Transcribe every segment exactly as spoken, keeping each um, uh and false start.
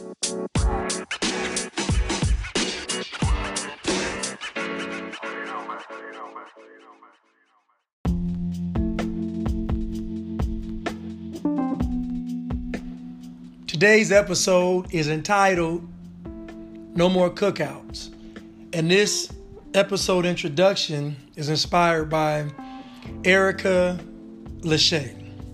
Today's episode is entitled No More Cookouts. And this episode introduction is inspired by Erica Lachey.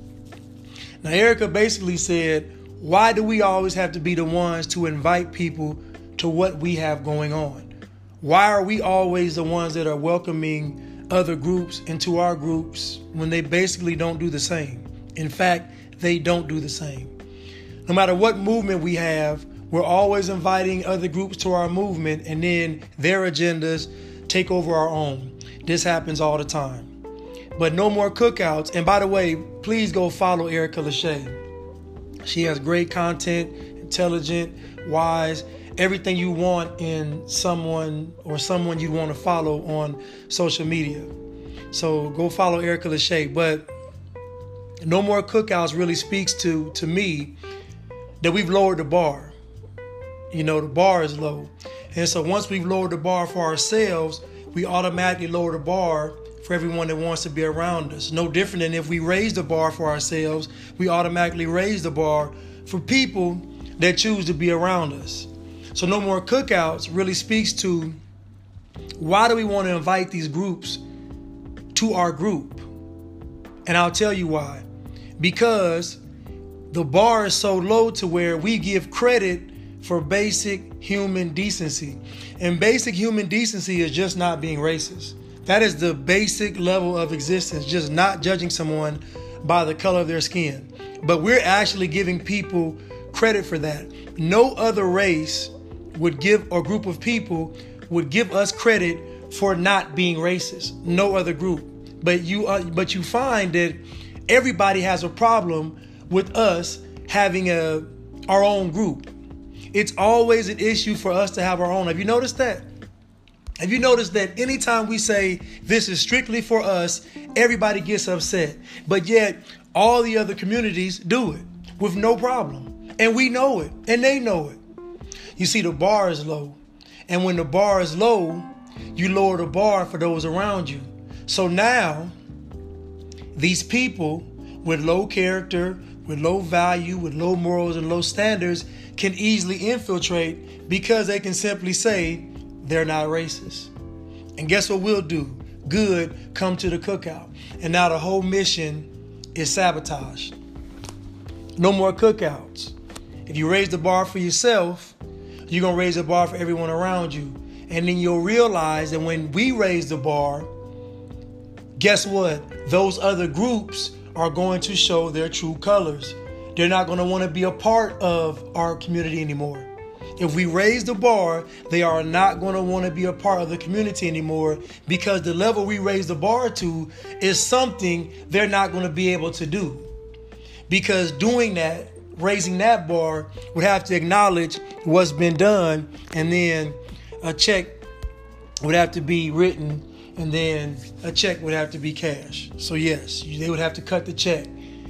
Now, Erica basically said, why do we always have to be the ones to invite people to what we have going on? Why are we always the ones that are welcoming other groups into our groups when they basically don't do the same? In fact, they don't do the same. No matter what movement we have, we're always inviting other groups to our movement, and then their agendas take over our own. This happens all the time. But no more cookouts. And by the way, please go follow Erica Lachey. She has great content, intelligent, wise, everything you want in someone or someone you want to follow on social media. So go follow Erica Lachey. But no more cookouts really speaks to, to me, that we've lowered the bar. You know, the bar is low. And so once we've lowered the bar for ourselves, we automatically lower the bar for everyone that wants to be around us. No different than if we raise the bar for ourselves, we automatically raise the bar for people that choose to be around us. So no more cookouts really speaks to, why do we want to invite these groups to our group? And I'll tell you why. Because the bar is so low to where we give credit for basic human decency. And basic human decency is just not being racist. That is the basic level of existence, just not judging someone by the color of their skin. But we're actually giving people credit for that. No other race would give, or group of people would give us credit for not being racist. No other group. But you, uh, but you find that everybody has a problem with us having a our own group. It's always an issue for us to have our own. Have you noticed that? Have you noticed that anytime we say this is strictly for us, everybody gets upset, but yet all the other communities do it with no problem, and we know it, and they know it. You see, the bar is low, and when the bar is low, you lower the bar for those around you. So now these people with low character, with low value, with low morals and low standards can easily infiltrate because they can simply say they're not racist. And guess what we'll do? Good come to the cookout. And now the whole mission is sabotaged. No more cookouts. If you raise the bar for yourself, you're going to raise the bar for everyone around you. And then you'll realize that when we raise the bar, guess what? Those other groups are going to show their true colors. They're not going to want to be a part of our community anymore. If we raise the bar, they are not going to want to be a part of the community anymore, because the level we raise the bar to is something they're not going to be able to do. Because doing that, raising that bar, would have to acknowledge what's been done, and then a check would have to be written, and then a check would have to be cash. So yes, they would have to cut the check.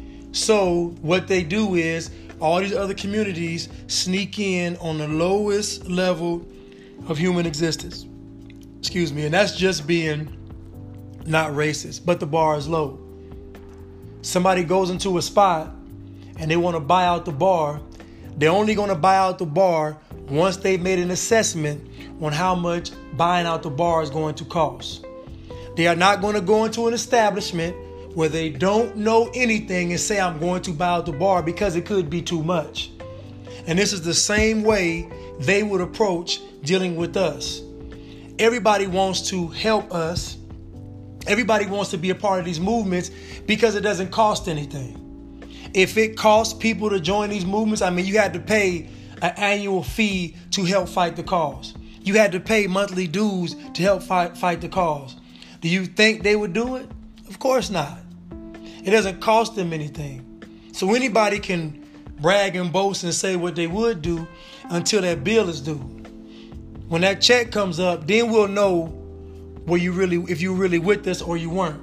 So what they do is all these other communities sneak in on the lowest level of human existence. Excuse me. And that's just being not racist, but the bar is low. Somebody goes into a spot and they want to buy out the bar. They're only going to buy out the bar once they've made an assessment on how much buying out the bar is going to cost. They are not going to go into an establishment where they don't know anything and say, I'm going to buy out the bar, because it could be too much. And this is the same way they would approach dealing with us. Everybody wants to help us. Everybody wants to be a part of these movements because it doesn't cost anything. If it costs people to join these movements, I mean, you had to pay an annual fee to help fight the cause. You had to pay monthly dues to help fight, fight the cause. Do you think they would do it? Of course not. It doesn't cost them anything. So anybody can brag and boast and say what they would do until that bill is due. When that check comes up, then we'll know where you really, if you really with us or you weren't.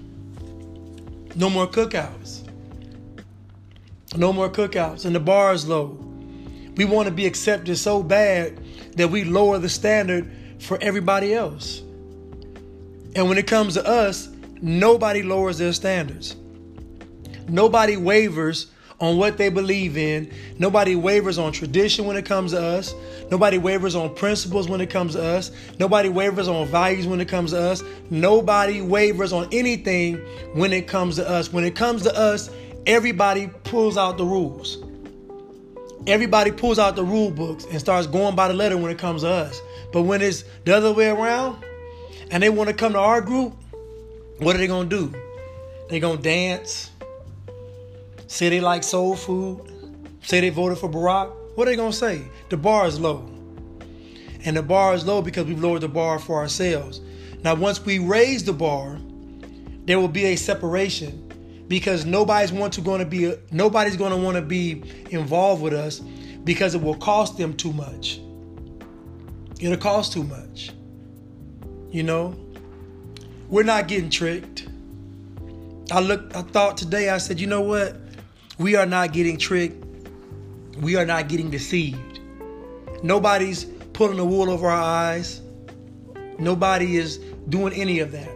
No more cookouts. No more cookouts. And the bar is low. We want to be accepted so bad that we lower the standard for everybody else. And when it comes to us, nobody lowers their standards. Nobody wavers on what they believe in. Nobody wavers on tradition when it comes to us. Nobody wavers on principles when it comes to us. Nobody wavers on values when it comes to us. Nobody wavers on anything when it comes to us. When it comes to us, everybody pulls out the rules. Everybody pulls out the rule books and starts going by the letter when it comes to us. But when it's the other way around and they want to come to our group, what are they going to do? They're going to dance, say they like soul food, say they voted for Barack. What are they going to say? The bar is low. And the bar is low because we've lowered the bar for ourselves. Now, once we raise the bar, there will be a separation because nobody's want to going to be nobody's going to want to be involved with us because it will cost them too much. It'll cost too much. You know, we're not getting tricked. I looked, I thought today, I said, you know what? We are not getting tricked. We are not getting deceived. Nobody's pulling the wool over our eyes. Nobody is doing any of that.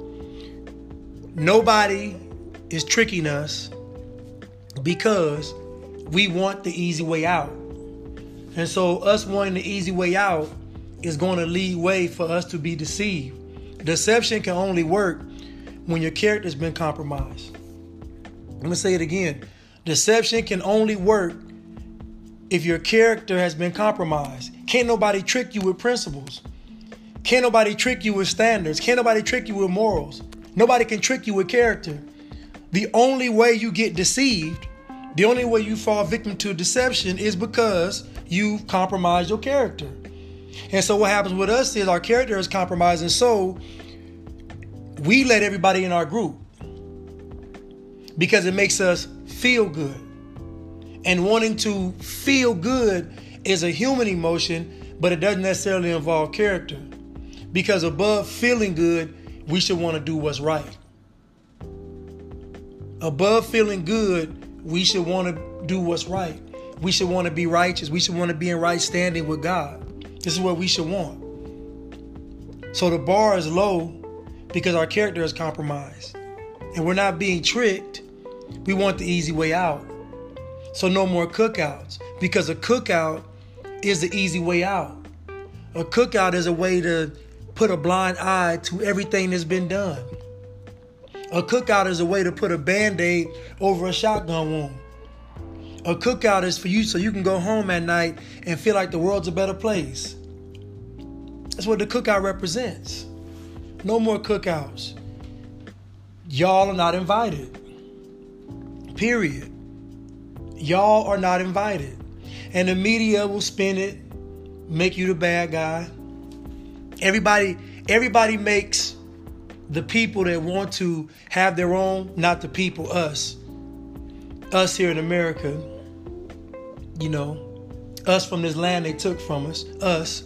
Nobody is tricking us because we want the easy way out. And so us wanting the easy way out is going to lead way for us to be deceived. Deception can only work when your character's been compromised. I'm going to say it again. Deception can only work if your character has been compromised. Can't nobody trick you with principles. Can't nobody trick you with standards. Can't nobody trick you with morals. Nobody can trick you with character. The only way you get deceived, the only way you fall victim to deception is because you've compromised your character. And so what happens with us is our character is compromised, and so we let everybody in our group because it makes us feel good. And wanting to feel good is a human emotion, but it doesn't necessarily involve character. Because above feeling good, we should want to do what's right. Above feeling good, we should want to do what's right. We should want to be righteous. We should want to be in right standing with God. This is what we should want. So the bar is low because our character is compromised. And we're not being tricked. We want the easy way out. So no more cookouts, because a cookout is the easy way out. A cookout is a way to put a blind eye to everything that's been done. A cookout is a way to put a Band-Aid over a shotgun wound. A cookout is for you so you can go home at night and feel like the world's a better place. That's what the cookout represents. No more cookouts. Y'all are not invited. Period. Y'all are not invited. And the media will spin it, make you the bad guy. Everybody, everybody makes the people that want to have their own, not the people, us. Us here in America, you know, us from this land they took from us, us.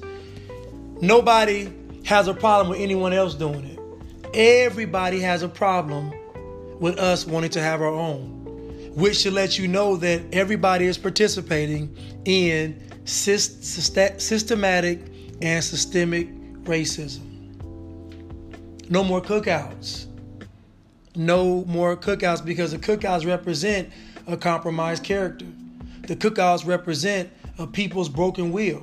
Nobody has a problem with anyone else doing it. Everybody has a problem with us wanting to have our own, which should let you know that everybody is participating in syst- systematic and systemic racism. No more cookouts. No more cookouts, because the cookouts represent a compromised character. The cookouts represent a people's broken will.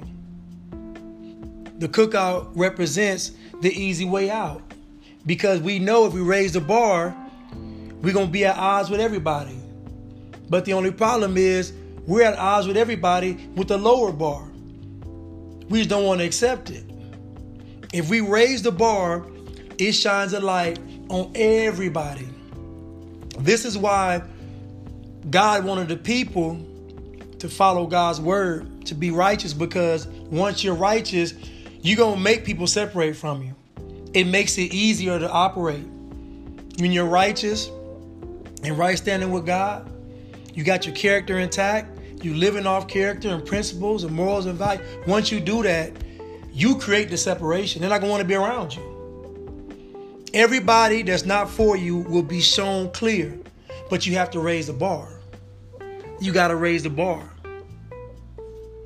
The cookout represents the easy way out, because we know if we raise the bar, we're going to be at odds with everybody. But the only problem is we're at odds with everybody with the lower bar. We just don't want to accept it. If we raise the bar, it shines a light on everybody. This is why God wanted the people to follow God's word, to be righteous, because once you're righteous, you're going to make people separate from you. It makes it easier to operate. When you're righteous and right standing with God, you got your character intact, you living off character and principles and morals and values. Once you do that, you create the separation. They're not going to want to be around you. Everybody that's not for you will be shown clear, but you have to raise the bar. You got to raise the bar.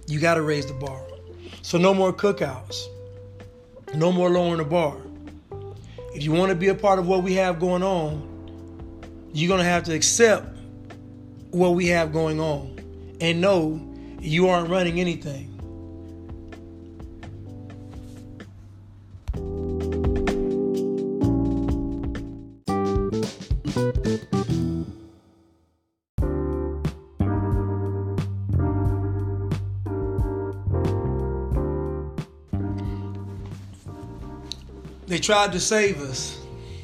You got to raise the bar. So no more cookouts. No more lowering the bar. If you want to be a part of what we have going on, you're going to have to accept what we have going on and know you aren't running anything. They tried to save us.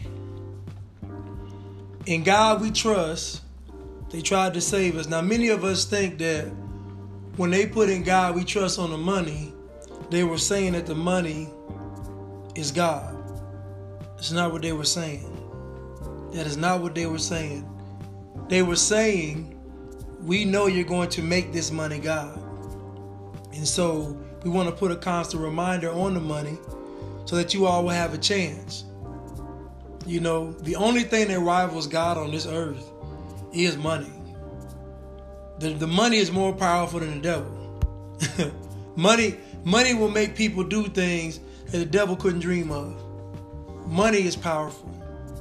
In God we trust. They tried to save us. Now, many of us think that when they put in God we trust on the money, they were saying that the money is God. It's not what they were saying. That is not what they were saying. They were saying, we know you're going to make this money God. And so we want to put a constant reminder on the money so that you all will have a chance. You know, the only thing that rivals God on this earth is money. The, the money is more powerful than the devil. money, money will make people do things that the devil couldn't dream of. Money is powerful.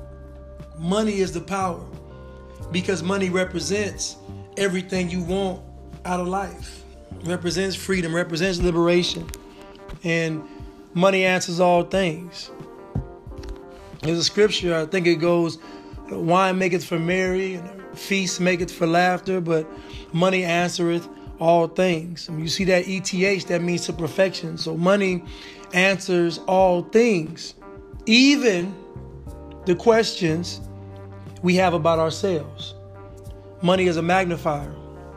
Money is the power because money represents everything you want out of life. It represents freedom, represents liberation, and money answers all things. There's a scripture, I think it goes, wine maketh for merry, and feast maketh for laughter, but money answereth all things. When you see that E T H, that means to perfection. So money answers all things, even the questions we have about ourselves. Money is a magnifier.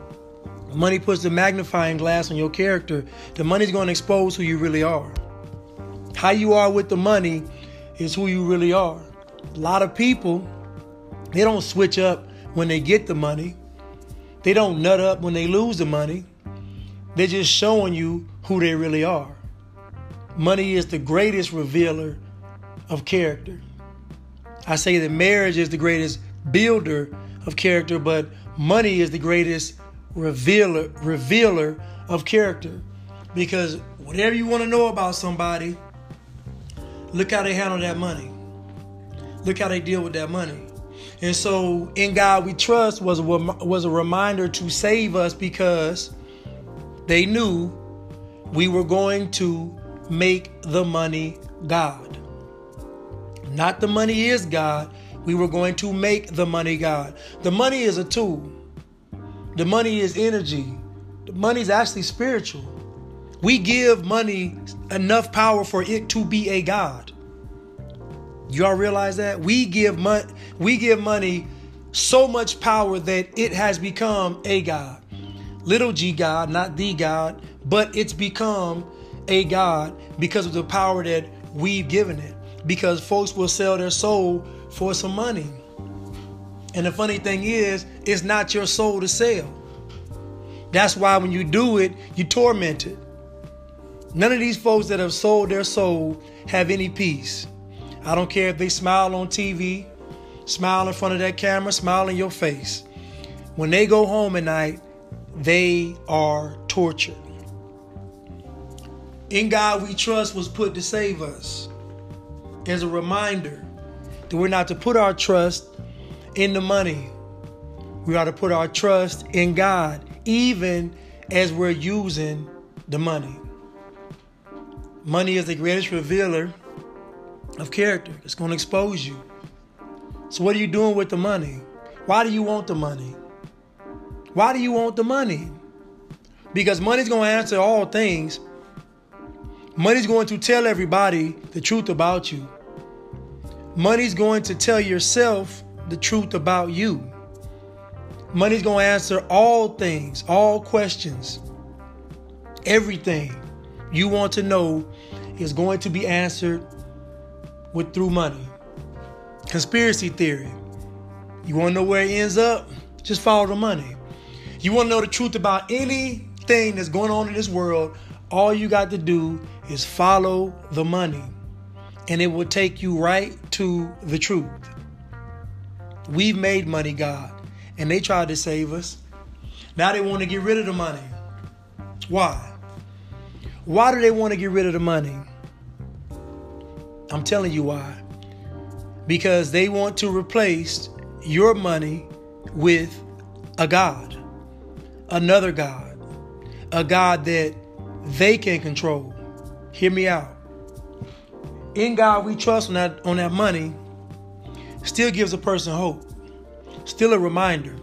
Money puts the magnifying glass on your character. The money's going to expose who you really are. How you are with the money is who you really are. A lot of people, they don't switch up when they get the money. They don't nut up when they lose the money. They're just showing you who they really are. Money is the greatest revealer of character. I say that marriage is the greatest builder of character, but money is the greatest revealer, revealer of character. Because whatever you want to know about somebody, look how they handle that money. Look how they deal with that money. And so in God we trust was a, was a reminder to save us because they knew we were going to make the money God. Not the money is God. We were going to make the money God. The money is a tool. The money is energy. The money is actually spiritual. We give money enough power for it to be a God. Y'all realize that? We give money, we give money so much power that it has become a God. Little g God, not the God, but it's become a God because of the power that we've given it. Because folks will sell their soul for some money. And the funny thing is, it's not your soul to sell. That's why when you do it, you're tormented. None of these folks that have sold their soul have any peace. I don't care if they smile on T V, smile in front of that camera, smile in your face. When they go home at night, they are tortured. In God we trust was put to save us as a reminder that we're not to put our trust in the money. We are to put our trust in God, even as we're using the money. Money is the greatest revealer of character. It's going to expose you. So what are you doing with the money? Why do you want the money? Why do you want the money? Because money's going to answer all things. Money's going to tell everybody the truth about you. Money's going to tell yourself the truth about you. Money's going to answer all things, all questions. Everything you want to know is going to be answered with through money. Conspiracy theory. You want to know where it ends up? Just follow the money. You want to know the truth about anything that's going on in this world? All you got to do is follow the money, and it will take you right to the truth. We've made money God, and they tried to save us. Now they want to get rid of the money. Why? Why do they want to get rid of the money? I'm telling you why. Because they want to replace your money with a God, another God, a God that they can control. Hear me out. In God we trust on that, on that money still gives a person hope, still a reminder.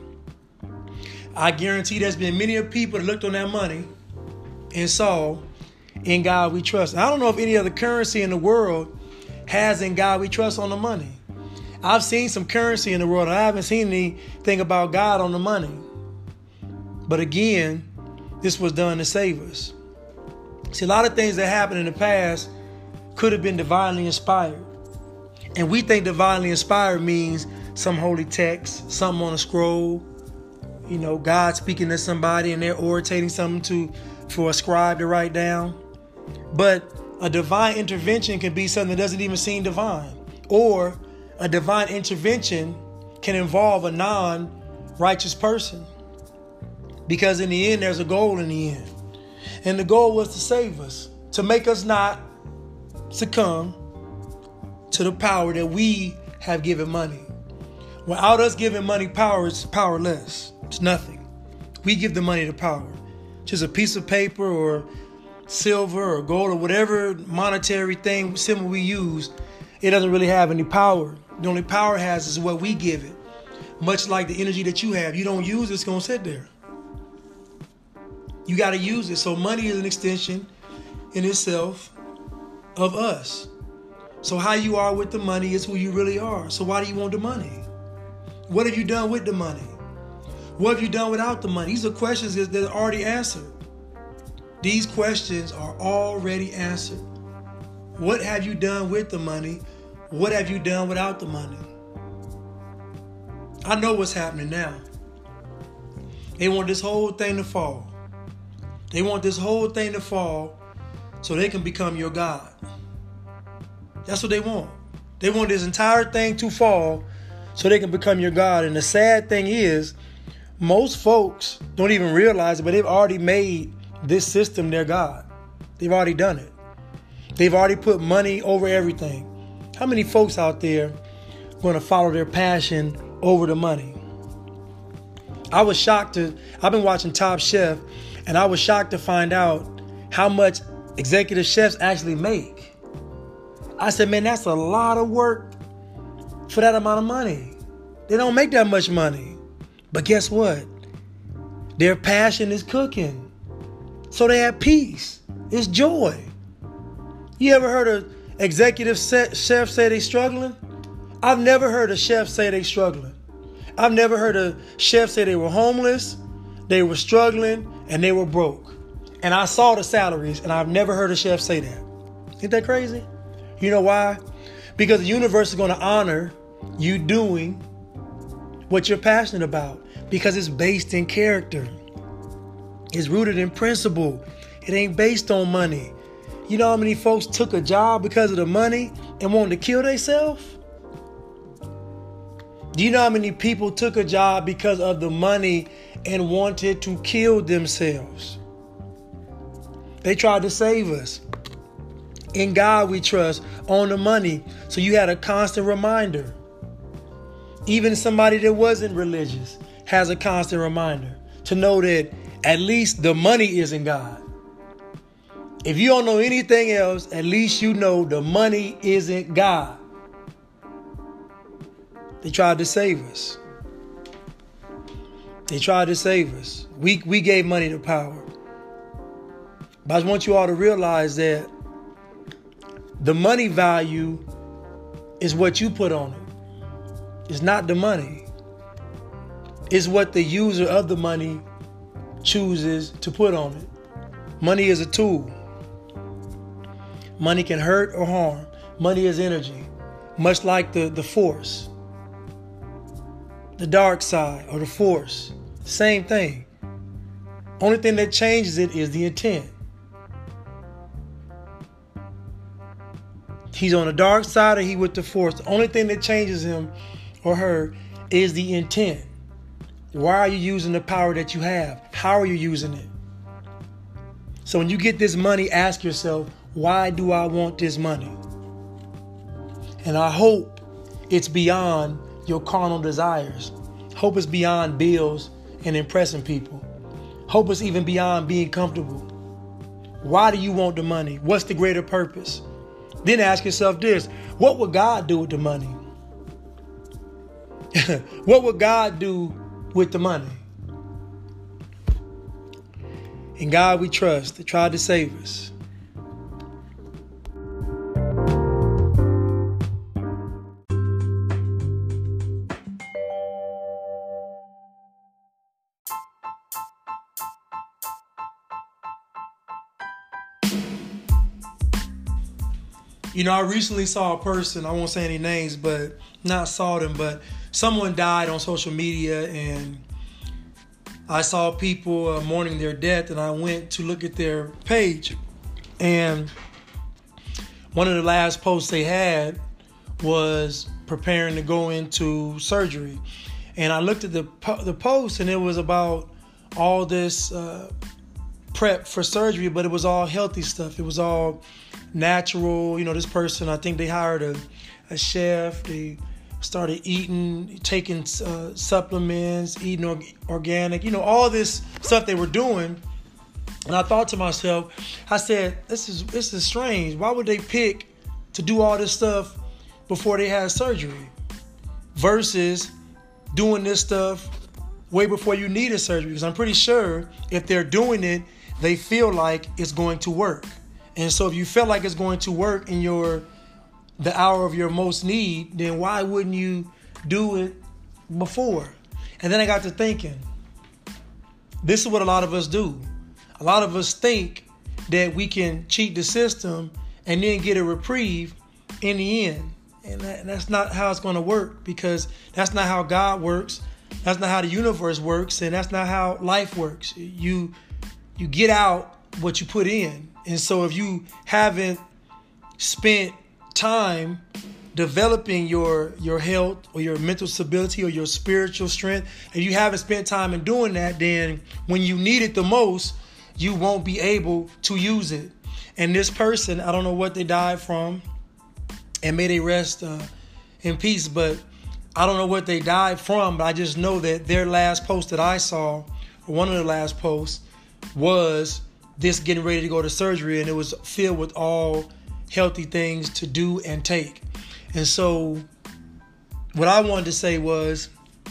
I guarantee there's been many of people that looked on that money and saw in God we trust. I don't know if any other currency in the world has in God we trust on the money. I've seen some currency in the world, and I haven't seen anything about God on the money. But again, this was done to save us. See, a lot of things that happened in the past could have been divinely inspired. And we think divinely inspired means some holy text, something on a scroll, you know, God speaking to somebody and they're orating something to for a scribe to write down. But a divine intervention can be something that doesn't even seem divine. Or a divine intervention can involve a non-righteous person. Because in the end, there's a goal in the end. And the goal was to save us, to make us not succumb to the power that we have given money. Without us giving money power, it's powerless. It's nothing. We give the money the power. Just a piece of paper or silver or gold or whatever monetary thing, symbol we use, it doesn't really have any power. The only power it has is what we give it. Much like the energy that you have. You don't use it, it's going to sit there. You got to use it. So money is an extension in itself of us. So how you are with the money is who you really are. So why do you want the money? What have you done with the money? What have you done without the money? These are questions that are already answered. These questions are already answered. What have you done with the money? What have you done without the money? I know what's happening now. They want this whole thing to fall. They want this whole thing to fall so they can become your God. That's what they want. They want this entire thing to fall so they can become your God. And the sad thing is, most folks don't even realize it, but they've already made this system their God. They've already done it. They've already put money over everything. How many folks out there are going to follow their passion over the money? I was shocked to, I've been watching Top Chef, and I was shocked to find out how much executive chefs actually make. I said, man, that's a lot of work for that amount of money. They don't make that much money. But guess what? Their passion is cooking. So they have peace. It's joy. You ever heard an executive chef say they struggling? I've never heard a chef say they struggling. I've never heard a chef say they were homeless, they were struggling, and they were broke. And I saw the salaries, and I've never heard a chef say that. Isn't that crazy? You know why? Because the universe is going to honor you doing what you're passionate about. Because it's based in character. It's rooted in principle. It ain't based on money. You know how many folks took a job because of the money and wanted to kill themselves? Do you know how many people took a job because of the money and wanted to kill themselves? They tried to save us. In God we trust, on the money. So you had a constant reminder. Even somebody that wasn't religious has a constant reminder to know that at least the money is in God. If you don't know anything else, at least you know the money isn't God. They tried to save us. They tried to save us. We, we gave money the power. But I just want you all to realize that the money value is what you put on it. It's not the money. It's what the user of the money chooses to put on it. Money is a tool. Money can hurt or harm. Money is energy, much like the, the force. The dark side or the force, same thing. Only thing that changes it is the intent. He's on the dark side or he with the force. The only thing that changes him or her is the intent. Why are you using the power that you have? How are you using it? So when you get this money, ask yourself, why do I want this money? And I hope it's beyond your carnal desires. Hope it's beyond bills and impressing people. Hope it's even beyond being comfortable. Why do you want the money? What's the greater purpose? Then ask yourself this: what would God do with the money? What would God do with the money? In God we trust, that tried to save us. You know, I recently saw a person, I won't say any names, but not saw them, but someone died on social media, and I saw people uh, mourning their death, and I went to look at their page, and one of the last posts they had was preparing to go into surgery. And I looked at the po- the post, and it was about all this uh, prep for surgery, but it was all healthy stuff. It was all natural. You know, this person, I think they hired a, a chef. They started eating, taking uh, supplements, eating or- organic, you know, all this stuff they were doing. And I thought to myself, I said, this is this is strange. Why would they pick to do all this stuff before they had surgery versus doing this stuff way before you needed surgery? Because I'm pretty sure if they're doing it, they feel like it's going to work. And so if you feel like it's going to work in your the hour of your most need, then why wouldn't you do it before? And then I got to thinking, this is what a lot of us do. A lot of us think that we can cheat the system and then get a reprieve in the end. And, that, and that's not how it's going to work, because that's not how God works. That's not how the universe works. And that's not how life works. You, you get out what you put in. And so if you haven't spent time developing your your health or your mental stability or your spiritual strength, if you haven't spent time in doing that, then when you need it the most, you won't be able to use it. And this person, I don't know what they died from, and may they rest uh, in peace, but I don't know what they died from, but I just know that their last post that I saw, or one of the last posts, was this getting ready to go to surgery, and it was filled with all healthy things to do and take. And so what I wanted to say was,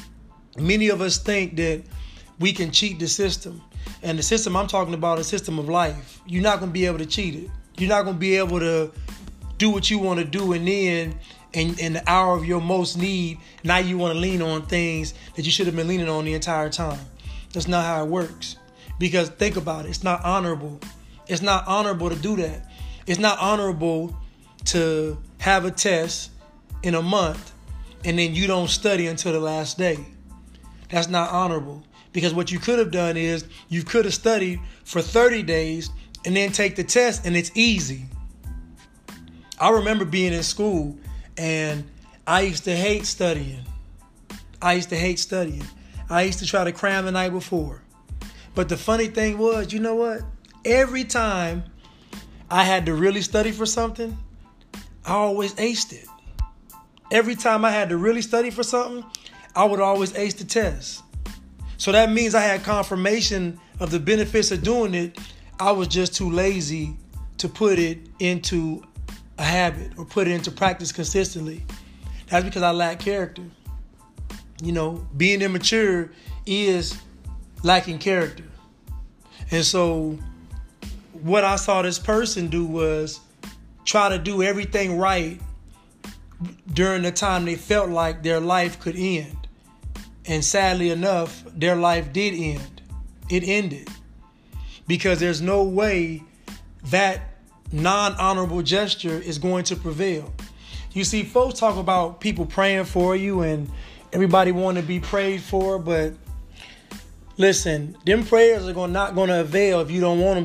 many of us think that we can cheat the system. And the system I'm talking about is a system of life. You're not going to be able to cheat it. You're not going to be able to do what you want to do, and then in, in the hour of your most need, now you want to lean on things that you should have been leaning on the entire time. That's not how it works. Because think about it, it's not honorable. It's not honorable to do that. It's not honorable to have a test in a month and then you don't study until the last day. That's not honorable. Because what you could have done is you could have studied for thirty days and then take the test, and it's easy. I remember being in school and I used to hate studying. I used to hate studying. I used to try to cram the night before. But the funny thing was, you know what? Every time I had to really study for something, I always aced it. Every time I had to really study for something, I would always ace the test. So that means I had confirmation of the benefits of doing it. I was just too lazy to put it into a habit or put it into practice consistently. That's because I lack character. You know, being immature is lacking character. And so what I saw this person do was try to do everything right during the time they felt like their life could end. And sadly enough, their life did end. It ended. Because there's no way that non-honorable gesture is going to prevail. You see, folks talk about people praying for you and everybody want to be prayed for, but listen, them prayers are going not going to avail if you don't want them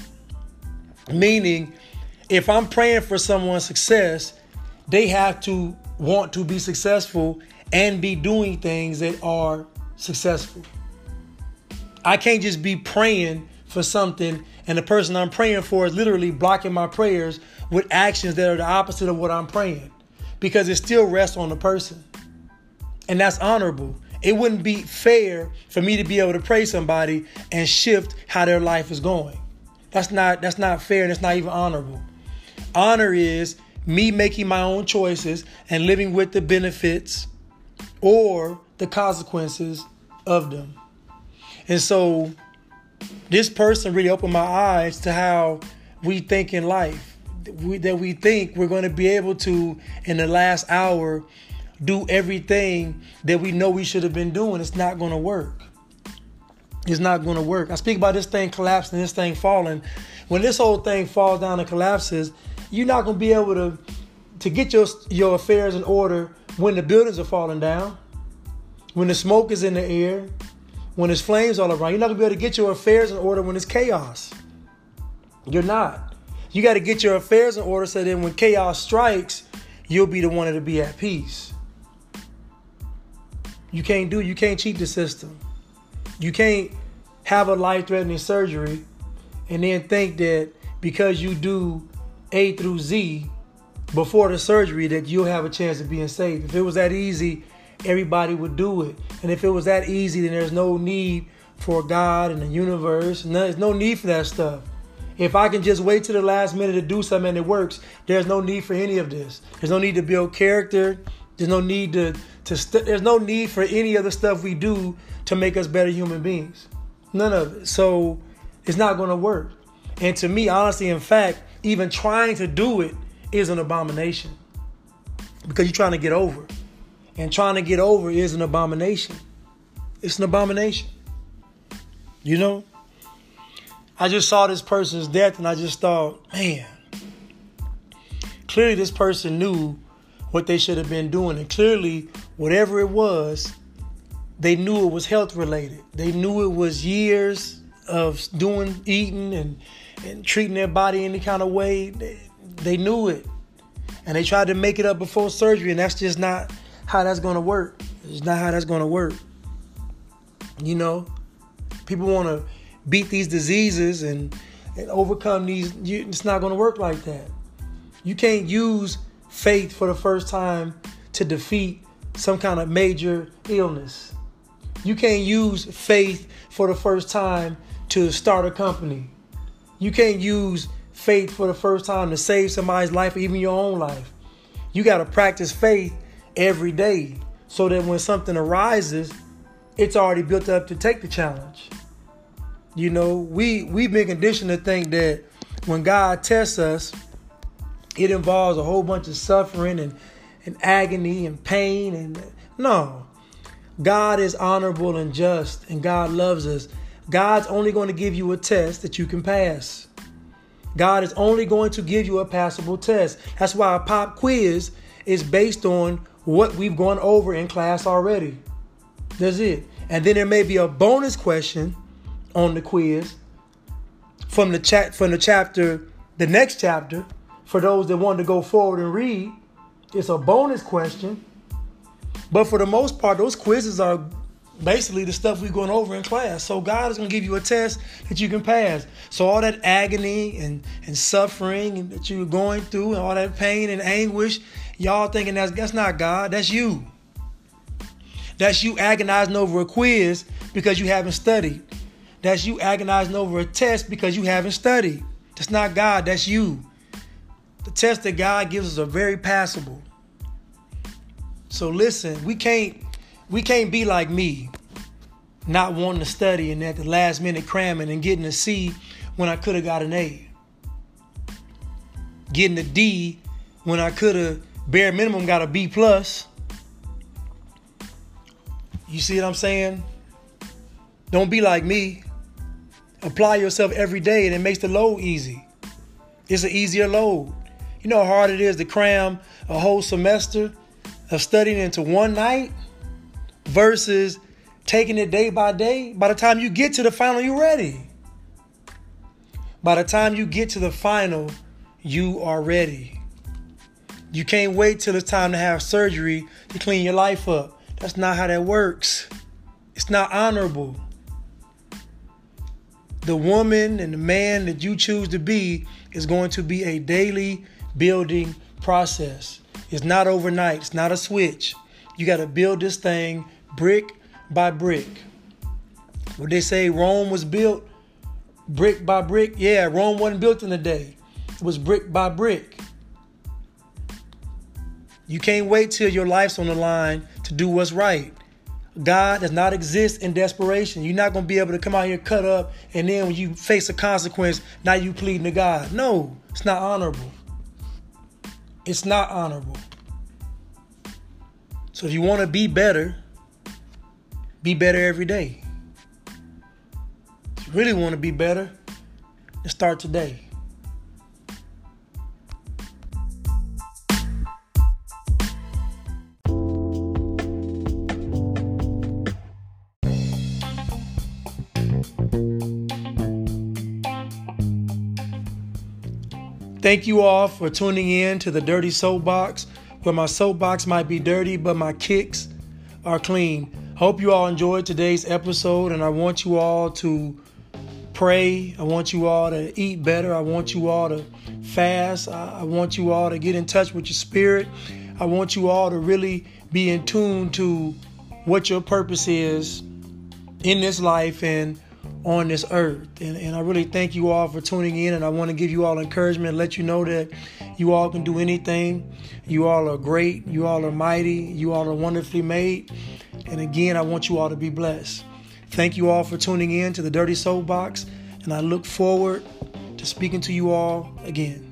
to. Meaning, if I'm praying for someone's success, they have to want to be successful and be doing things that are successful. I can't just be praying for something And the person I'm praying for is literally blocking my prayers with actions that are the opposite of what I'm praying, because it still rests on the person. And that's honorable. It wouldn't be fair for me to be able to pray somebody and shift how their life is going. That's not, that's not fair, and it's not even honorable. Honor is me making my own choices and living with the benefits or the consequences of them. And so this person really opened my eyes to how we think in life. We, that we think we're going to be able to, in the last hour, do everything that we know we should have been doing. It's not going to work. It's not going to work. I speak about this thing collapsing, this thing falling. When this whole thing falls down and collapses, you're not going to be able to, to get your, your affairs in order when the buildings are falling down, when the smoke is in the air, when there's flames all around. You're not going to be able to get your affairs in order when it's chaos. You're not. You got to get your affairs in order so that when chaos strikes, you'll be the one that'll be at peace. You can't do, you can't cheat the system. You can't have a life-threatening surgery and then think that because you do A through Z before the surgery that you'll have a chance of being saved. If it was that easy, everybody would do it. And if it was that easy, then there's no need for God and the universe. No, there's no need for that stuff. If I can just wait till the last minute to do something and it works, there's no need for any of this. There's no need to build character. There's no need to, to st- there's no need for any of the stuff we do to make us better human beings. None of it. So it's not going to work. And to me, honestly, in fact, even trying to do it is an abomination, because you're trying to get over. And trying to get over is an abomination. It's an abomination. You know? I just saw this person's death and I just thought, man, clearly this person knew what they should have been doing. And clearly, whatever it was, they knew it was health related. They knew it was years of doing, eating and, and treating their body any kind of way. They, they knew it. And they tried to make it up before surgery. And that's just not how that's going to work. It's not how that's going to work. You know, people want to beat these diseases and, and overcome these. You, it's not going to work like that. You can't use faith for the first time to defeat some kind of major illness. You can't use faith for the first time to start a company. You can't use faith for the first time to save somebody's life or even your own life. You got to practice faith every day so that when something arises, it's already built up to take the challenge. You know, we, we've been conditioned to think that when God tests us, it involves a whole bunch of suffering and, and agony and pain. And no, God is honorable and just, and God loves us. God's only going to give you a test that you can pass. God is only going to give you a passable test. That's why a pop quiz is based on what we've gone over in class already. That's it. And then there may be a bonus question on the quiz from the chat from the chapter, the next chapter, for those that want to go forward and read. It's a bonus question. But for the most part, those quizzes are basically the stuff we've gone over in class. So God is going to give you a test that you can pass. So all that agony and, and suffering that you're going through and all that pain and anguish, y'all thinking that's, that's not God, that's you. That's you agonizing over a quiz because you haven't studied. That's you agonizing over a test because you haven't studied. That's not God, that's you. The test that God gives us are very passable. So listen, we can't we can't be like me, not wanting to study and at the last minute cramming and getting a C when I could have got an A. Getting a D when I could have bare minimum got a B plus. You see what I'm saying? Don't be like me. Apply yourself every day and it makes the load easy. It's an easier load. You know how hard it is to cram a whole semester of studying into one night versus taking it day by day? By the time you get to the final, you're ready. By the time you get to the final, you are ready. You can't wait till it's time to have surgery to clean your life up. That's not how that works. It's not honorable. the woman and the man that you choose to be is going to be a daily building process. It's not overnight. It's not a switch. You got to build this thing brick by brick. What they say, Rome was built brick by brick. Yeah, Rome wasn't built in a day. It was brick by brick. You can't wait till your life's on the line to do what's right. God does not exist in desperation. You're not going to be able to come out here cut up and then when you face a consequence, now you pleading to God. No, it's not honorable. It's not honorable. So if you want to be better, be better every day. If you really want to be better, then start today. Thank you all for tuning in to the Dirty Soapbox, where my soapbox might be dirty, but my kicks are clean. Hope you all enjoyed today's episode, and I want you all to pray. I want you all to eat better. I want you all to fast. I want you all to get in touch with your spirit. I want you all to really be in tune to what your purpose is in this life and on this earth. And, and I really thank you all for tuning in, and I want to give you all encouragement, let you know that you all can do anything. You all are great. You all are mighty. You all are wonderfully made. And again, I want you all to be blessed. Thank you all for tuning in to the Dirty Soapbox, and I look forward to speaking to you all again.